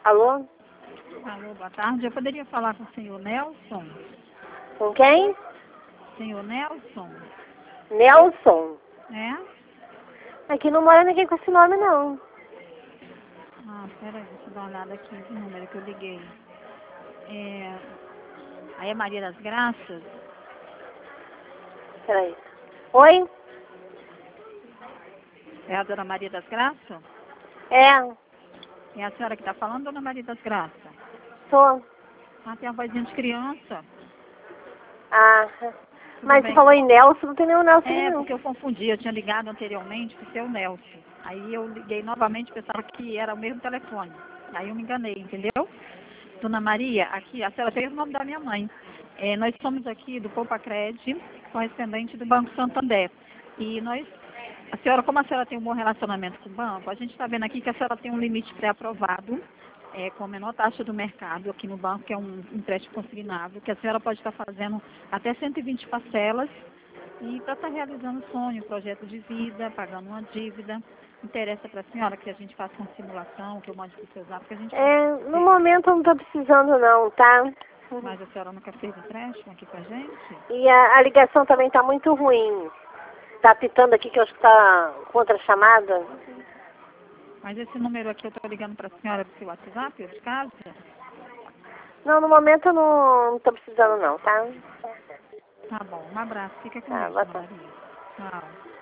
Alô? Alô, boa tarde. Eu poderia falar com o senhor Nelson? Com quem? Senhor Nelson? Nelson. É? Aqui não mora ninguém com esse nome, não. Ah, peraí, deixa eu dar uma olhada aqui no número que eu liguei. Aí é Maria das Graças? Peraí. Oi? É a dona Maria das Graças? É, É a senhora que está falando, dona Maria das Graças? tô. Ah, tem a vozinha de criança. Ah, Tudo mas você bem. falou em Nelson, não tem nenhum Nelson aqui, É, não. porque eu confundi. Eu tinha ligado anteriormente para o seu Nelson. Aí eu liguei novamente e pensava que era o mesmo telefone. Aí eu me enganei, entendeu? Dona Maria, aqui, a senhora fez o nome da minha mãe. Nós somos aqui do Poupa-Cred, correspondente do Banco Santander. E a senhora, como a senhora tem um bom relacionamento com o banco, a gente está vendo aqui que a senhora tem um limite pré-aprovado, com a menor taxa do mercado aqui no banco, que é um empréstimo consignável, que a senhora pode estar fazendo até 120 parcelas e para estar realizando o sonho, projeto de vida, pagando uma dívida. Interessa para a senhora que a gente faça uma simulação, que eu mande para o seu zap, que a gente possa É, no ver. momento eu não tô precisando, não, tá? Mas a senhora nunca fez empréstimo aqui com a gente? E a ligação também tá muito ruim. Tá apitando aqui que eu acho que tá contra chamada. Mas esse número aqui eu estou ligando para a senhora do seu WhatsApp, de casa? Não, no momento eu não tô precisando, não, tá? Tá bom, um abraço. Fica com Tá, Deus, boa dona tarde. Maria. Tchau.